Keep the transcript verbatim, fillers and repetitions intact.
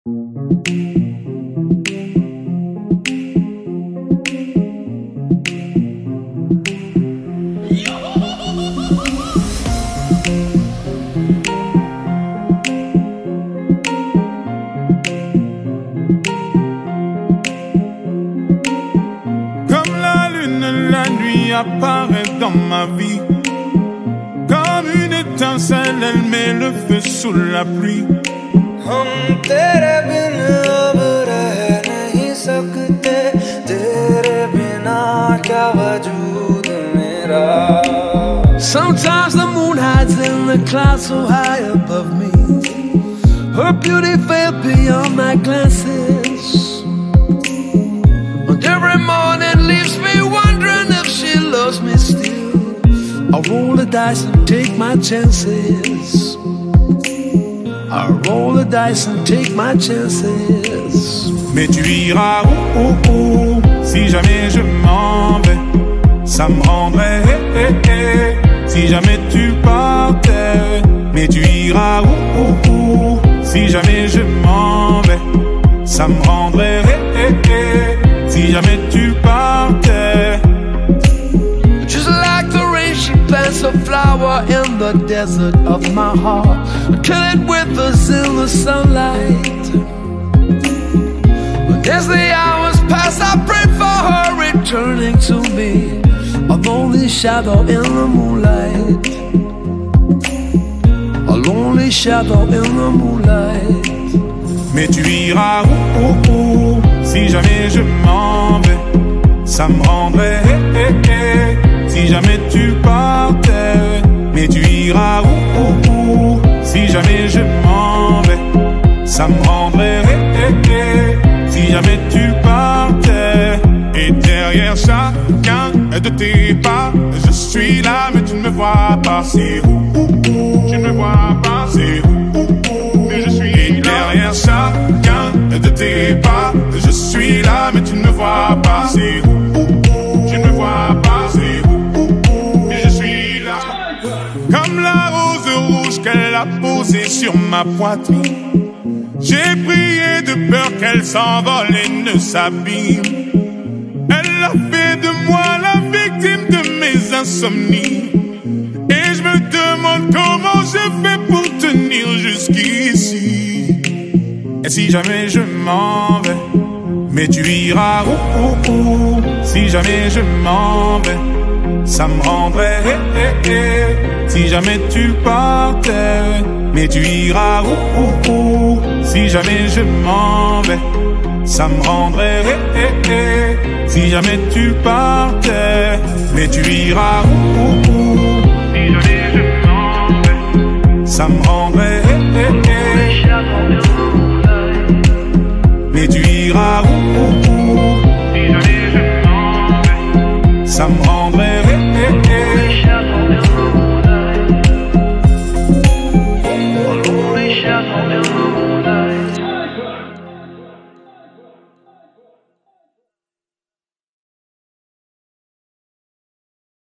Apparaît dans ma vie comme une étincelle, elle met le feu sous la pluie. हम तेरे बिन अब रह नहीं सकते, तेरे बिना क्या वजूद मेरा. Sometimes the moon hides in the clouds so high above me. Her beauty fell beyond my glances. And every morning leaves me wondering if she loves me still. I roll the dice and take my chances. I roll the dice and take my chances. Mais tu iras où, où, où, si jamais je m'en vais. Ça me rendrait eh, eh, eh, si jamais tu partais. Mais tu iras où, où, où, si jamais je m'en vais. Ça me rendrait eh, eh, eh, si jamais tu partais. Just like the rain, she plants a flower in the desert of my heart, till it withers in the sunlight. But as the hours pass, I pray for her returning to me, a lonely shadow in the moonlight, a lonely shadow in the moonlight. Mais tu iras où, où, où, si jamais je m'en vais. Ça me rendrait eh, eh, eh, si jamais tu partais. Mais tu iras où, où, où, si jamais je m'en vais. Ça me rendrait eh, eh, eh, si jamais tu partais. Et derrière chacun de tes pas, je suis là mais tu ne me vois pas. C'est où, où, où, tu ne me vois pas. C'est où, où, où, mais je suis là. Et derrière chacun de tes pas, je suis là mais tu ne me vois pas. C'est où, où, où, tu ne me vois pas. C'est où, où, où, mais je suis là. Comme la rose rouge qu'elle a posée sur ma poitrine, j'ai prié de peur qu'elle s'envole et ne s'abîme. Elle a fait de moi la victime de mes insomnies. Et je me demande comment je fais pour tenir jusqu'ici. Et si jamais je m'en vais, mais tu iras où, où, où, si jamais je m'en vais. Ça me rendrait eh, eh, eh, si jamais tu partais. Mais tu iras où, où, où, si jamais je m'en vais. Ça me rendrait eh, eh, eh, si jamais tu partais. Mais tu iras où, où, où, si jamais je m'en vais. Ça me rendrait eh, eh, eh, mais tu iras où, où, où, si jamais je m'en vais. Ça me rendrait eh, eh, eh. A lonely shadow in the moonlight.